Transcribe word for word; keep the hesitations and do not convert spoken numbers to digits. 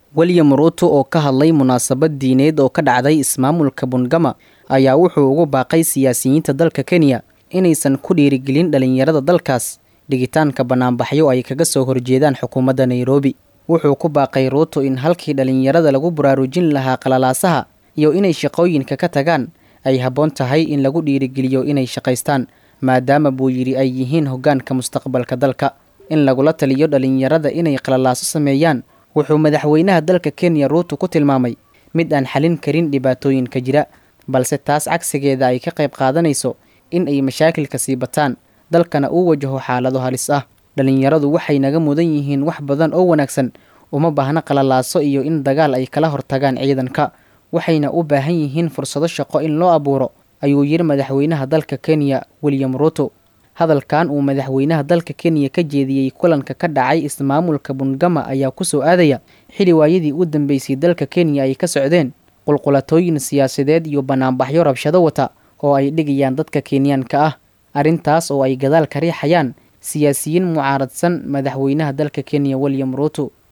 William Ruto oo ka hadlay munaasabad diineed oo ka dhacday ismaamulka Bungoma ayaa wuxuu ugu baaqay siyaasiyiinta dalka Kenya inaysan ku dhiirigelin dhalinyarada dalkaas dhigitaanka banaanbaxyo ay kaga soo horjeedaan xukuumadda Nairobi. Wuxuu ku baaqay Ruto in halkii dhalinyarada lagu baraarujin lahaa qalalaasaha iyo inay shaqooyinka ka tagaan ay habboon tahay in lagu dhiirigeliyo inay shaqaystaan maadaama buu yiri ay yihiin hoggaanka mustaqbalka dalka. In lagula taliyo dhalinyarada inay qalalaaso sameeyaan wuxuu madaxweynaha dalka Kenya Ruto ku tilmaamay mid aan xalin karin dhibaatooyinka jira balse taas cagsigeeda ay ka qayb qaadanayso in ay mashaakilka sii bataan dalkana uu wajaho xaalado halis ah. Dhalinyaradu waxay naga mudan yihiin wax badan oo wanaagsan, uma baahna qalalaaso iyo in dagaal ay kala hortagaan ciidanka, waxayna u baahan yihiin fursado shaqo in loo abuuro, ayuu yiri madaxweynaha dalka Kenya William Ruto. Hadalkan uu madaxweynaha dalka Kenya ka jeediyay kulanka ka dhacay ismaamulka Bungoma ayaa ku soo aadaya xili waayadii u dambeysay dalka Kenya ay ka socdeen qulqulatooyin siyaasadeed iyo banaanbaxyo rabshado wata oo ay dhigayaan dadka Kenyaanka ah, arrintaas oo ay gadaal ka riixayaan siyaasiyiin mucaaradsan madaxweynaha dalka Kenya William Ruto.